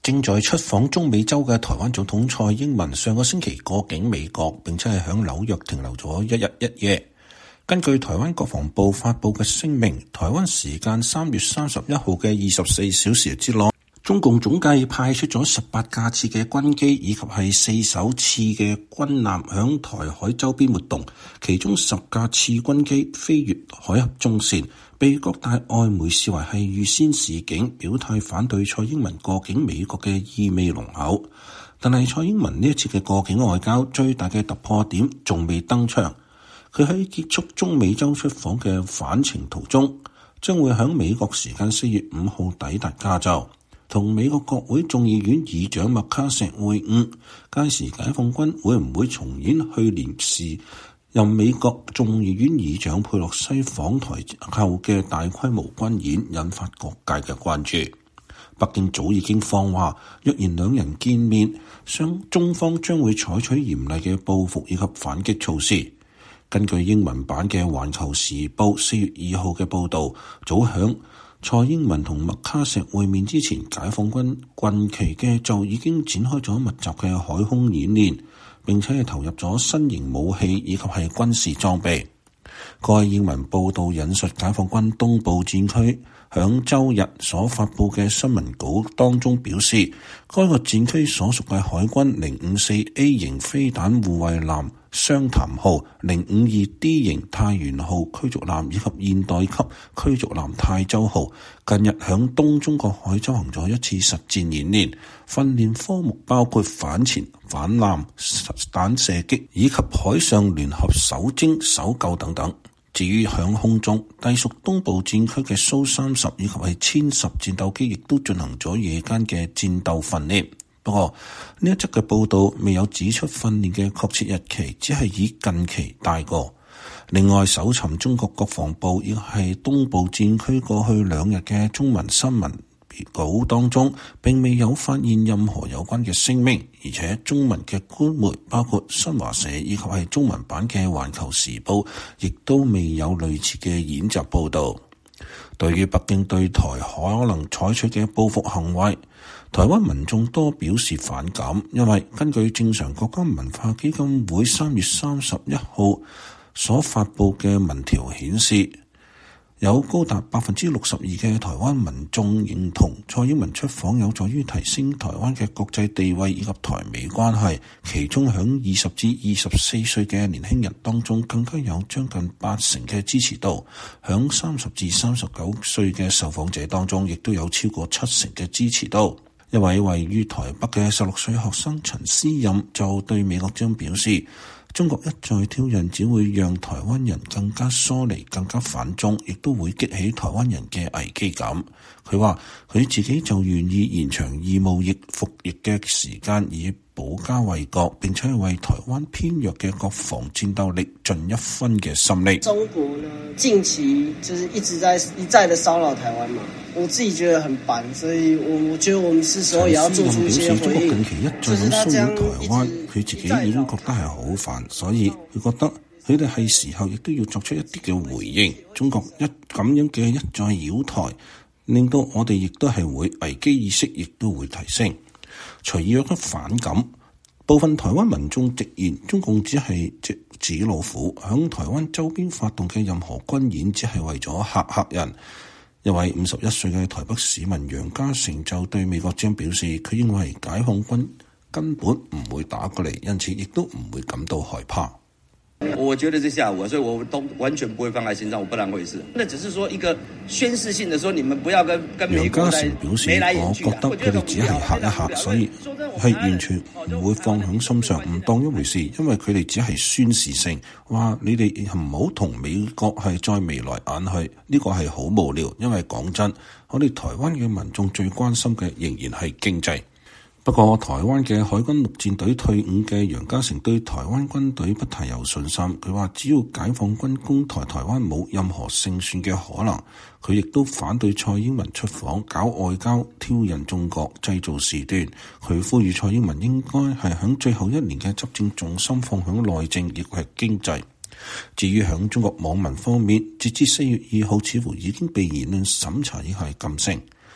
正在出訪中美洲嘅台灣總統蔡英文上個星期過境美國，並且係響紐約停留咗一日一夜。根據台灣國防部發布嘅聲明，台灣時間3月31號嘅24小時之內，中共總計派出咗18架次嘅軍機以及係4艘次嘅軍艦響台海周邊活動，其中10架次軍機飛越海峽中線，被各大外媒視為係預先示警，表態反對蔡英文過境美國嘅意味濃厚。但係蔡英文呢一次嘅過境外交最大嘅突破點仲未登場，佢喺結束中美洲出訪嘅返程途中，將會喺美國時間4月5號抵達加州，同美國國會眾議院議長麥卡錫會晤。屆時解放軍會唔會重演去年時由美國眾議院議長佩洛西訪台後嘅大規模軍演，引發各界嘅關注。北京早已經放話，若然兩人見面，中方將會採取嚴厲嘅報復以及反擊措施。根據英文版嘅《環球時報》4月2號嘅報導，早響蔡英文同麥卡錫會面之前，解放軍近期嘅就已經展開咗密集嘅海空演練，並且係投入咗新型武器以及係軍事裝備。該英文報導引述解放軍東部戰區響周日所發布嘅新聞稿當中表示，該個戰區所屬嘅海軍054A 型飛彈護衛艦湘潭號、052D 型太原號驅逐艦以及現代級驅逐艦泰州號近日響東中國海進行咗一次實戰演練，訓練科目包括反潛、反艦、彈射擊以及海上聯合搜偵、搜救等等。至於響空中，隸屬東部戰區嘅蘇30以及係殲10戰鬥機亦都進行咗夜間嘅戰鬥訓練。不過呢一則嘅報道未有指出訓練嘅確切日期，只係以近期帶過。另外，搜尋中國國防部亦係東部戰區過去2日嘅中文新聞稿當中，並未有發現任何有關嘅聲明，而且中文嘅官媒包括新華社以及係中文版嘅《環球時報》，亦都未有類似嘅演習報導。對於北京對台可能採取嘅報復行為，台灣民眾多表示反感，因為根據正常國家文化基金會3月31號所發布嘅民調顯示，有高達62%嘅台灣民眾認同蔡英文出訪有助於提升台灣嘅國際地位以及台美關係，其中響20至24歲嘅年輕人當中更加有將近80%嘅支持度，響30至39歲嘅受訪者當中亦都有超過70%嘅支持度。一位位於台北嘅16歲學生陳思任就對美國將表示，中國一再挑釁只會讓台灣人更加疏離、更加反中，亦都會激起台灣人嘅危機感。佢話佢自己就願意延長義務役服役嘅時間，以保家衛國，並且為台灣偏弱嘅國防戰鬥力盡一分嘅心力。 中國呢近期就是一再的騷擾台灣嘛，我自己覺得很煩，所以我覺得我們是時候也要做出一些回應。 中國近期一再咁騷擾台灣，佢自己已經覺得係好煩，所以佢覺得佢哋係時候亦都要作出一啲嘅回應。中國咁樣嘅一再擾台，令到我哋亦都係會危機意識亦都會提升。隨意有咗反感，部分台灣民眾直言，中共只係隻紙老虎，響台灣周邊發動嘅任何軍演，只係為咗嚇嚇人。一位51歲嘅台北市民楊家成就對美國之音表示，佢認為解放軍根本唔會打過嚟，因此亦都唔會感到害怕。 我覺得是嚇我，所以我都完全不會放在心上，我不當回事。那只是說一個宣示性的說，你們不要跟美國來眉來眼去。我覺得佢哋只係嚇一嚇，所以係完全唔會放喺心上，唔當一回事。因為佢哋只係宣示性，話你哋唔好同美國係再眉來眼去，呢個係好無聊。因為講真，我哋台灣嘅民眾最關心嘅仍然係經濟。不過，台灣嘅海軍陸戰隊退伍嘅楊家成對台灣軍隊不太有信心。佢話只要解放軍攻台灣冇任何勝算嘅可能。佢亦都反對蔡英文出訪搞外交挑釁中國製造事端。佢呼籲蔡英文應該係響最後一年嘅執政重心放響內政，亦係經濟。至於響中國網民方面，截至4月2號似乎已經被言論審查，亦係禁聲。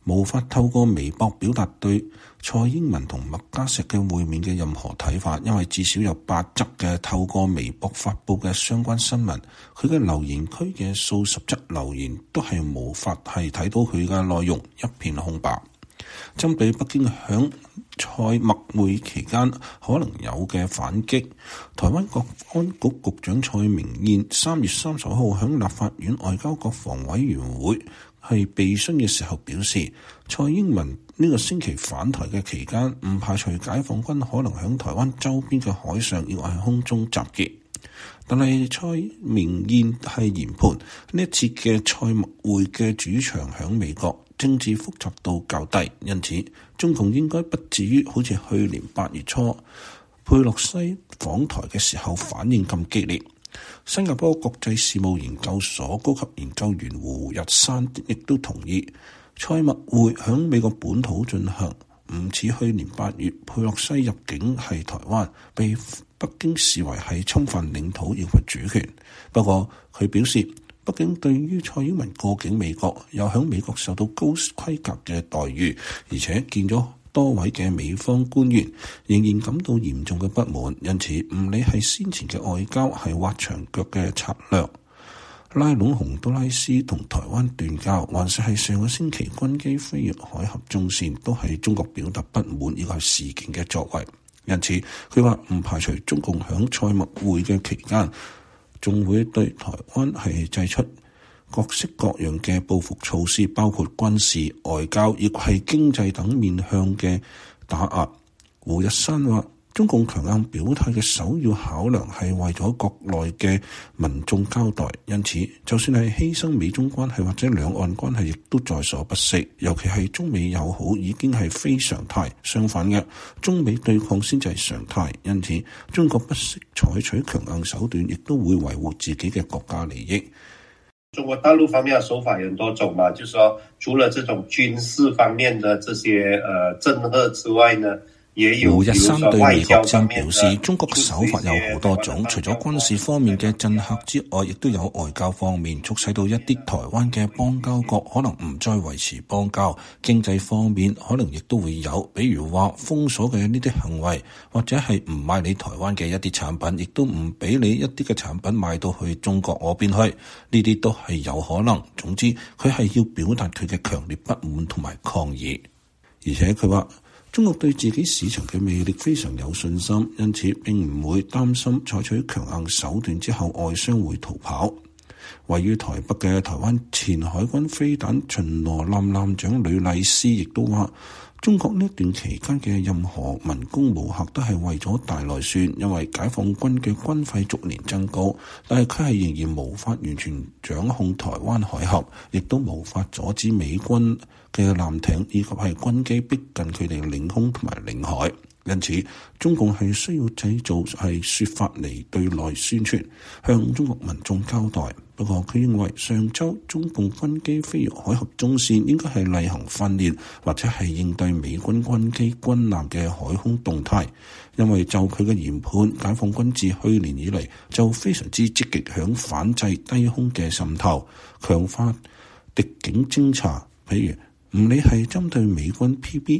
無法透過微博表達對蔡英文同麥嘉錫嘅會面嘅任何睇法，因為至少有8則嘅透過微博發佈嘅相關新聞，佢嘅留言區嘅數十則留言都係無法係睇到佢嘅內容，一片空白。針對北京響蔡麥會期間可能有嘅反擊，台灣國安局局長蔡明彥3月30號響立法院外交國防委員會係備詢嘅時候表示，蔡英文呢個星期返台嘅期間，唔排除解放軍可能響台灣周邊嘅海上亦或係空中集結。但係蔡明彥係研判呢一次嘅蔡麥會嘅主場響美國，政治複雜度較低，因此中共應該不至於好似去年8月初佩洛西訪台嘅時候反應咁激烈。新加坡國際事務研究所高級研究員胡日山亦都同意，蔡麥會響美國本土進行，唔似去年8月佩洛西入境係台灣，被北京視為係侵犯領土以及主權。不過佢表示，北京對於蔡英文過境美國，又響美國受到高規格嘅待遇，而且見咗多位嘅美方官員，仍然感到嚴重嘅不滿，因此唔理係先前嘅外交係挖牆腳嘅策略，拉攏洪都拉斯同台灣斷交，還是係上個星期軍機飛越海峽中線，都係中國表達不滿呢個事件嘅作為。因此佢話唔排除中共響蔡麥會嘅期間，仲會對台灣係祭出各式各樣嘅報復措施，包括軍事、外交，亦係經濟等面向嘅打壓。胡日山話，中共強硬表態嘅首要考量係為咗國內嘅民眾交代，因此就算係犧牲美中關係或者兩岸關係，亦都在所不惜。尤其係中美友好已經係非常態，相反嘅中美對抗先至係常態。因此中國不惜採取強硬手段，亦都會維護自己嘅國家利益。 中國大陸方面嘅手法有很多種嘛，就是說除了這種軍事方面的這些震懾之外呢， 胡日山對美國正表示，中國手法有好多種，除咗軍事方面嘅震嚇之外，亦都有外交方面，促使到一啲台灣嘅邦交國可能唔再維持邦交。經濟方面可能亦都會有，比如話封鎖嘅呢啲行為，或者係唔賣你台灣嘅一啲產品，亦都唔俾你一啲嘅產品賣到去中國嗰邊去，呢啲都係有可能。總之佢係要表達佢嘅強烈不滿同埋抗議，而且佢話中國對自己市場嘅魅力非常有信心，因此並唔會擔心採取強硬手段之後外商會逃跑。位於台北嘅台灣前海軍飛彈巡邏艦艦長呂麗斯亦都話，中國呢段期間嘅任何民工武嚇都係為咗大內宣，因為解放軍嘅軍費逐年增高，但係佢係仍然無法完全掌控台灣海峽，亦都無法阻止美軍嘅艦艇以及係軍機逼近佢哋領空同埋領海。因此中共係需要製造係說法嚟對內宣傳，向中國民眾交代。不過佢認為上週中共軍機飛越海峽中線應該係例行訓練，或者係應對美軍軍機軍艦嘅海空動態。因為就佢嘅研判，解放軍自去年以嚟就非常之積極響反制低空嘅滲透，強化敵境偵察。譬如唔理係針對美軍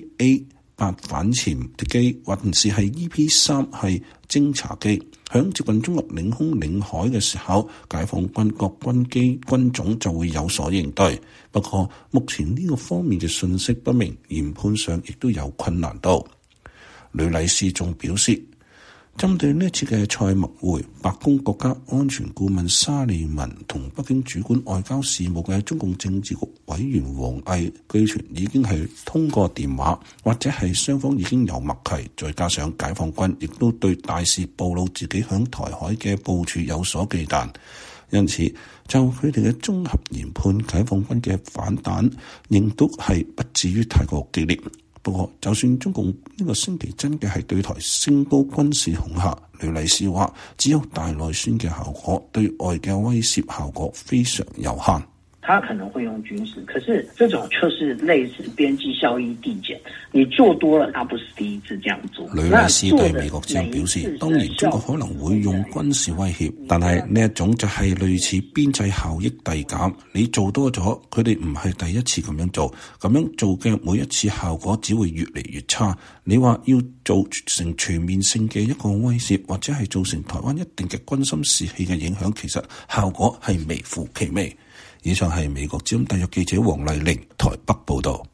PBA-8反潛敵機，或者是係 EP3係偵察機，響接近中國領空領海嘅時候，解放軍各軍機軍種就會有所應對。不過目前呢個方面嘅信息不明，研判上亦都有困難度。呂麗斯仲表示，針對呢次嘅蔡麥會，白宮國家安全顧問沙利文同北京主管外交事務嘅中共政治局委員王毅據傳已經係通過電話，或者係雙方已經有默契，再加上解放軍亦都對大事暴露自己響台海嘅部署有所忌憚，因此就佢哋嘅綜合研判，解放軍嘅反彈仍都係不至於太過激烈。不過就算中共呢個星期真嘅係對台升高軍事恐嚇，呂麗斯話只有大內宣嘅效果，對外嘅威懾效果非常有限。 他可能會用軍事，可是這種就是類似邊際效益遞減，你做多了，他不是第一次這樣做。 呂麗斯對美國之音表示，當然中國可能會用軍事威脅，但係呢一種就係類似邊際效益遞減，你做多咗，佢哋唔係第一次咁樣做，咁樣做嘅每一次效果只會越嚟越差。你話要做成全面性嘅一個威懾，或者係造成台灣一定嘅軍心士氣嘅影響，其實效果係微乎其微。以上係美國之音特約記者黃麗玲台北報道。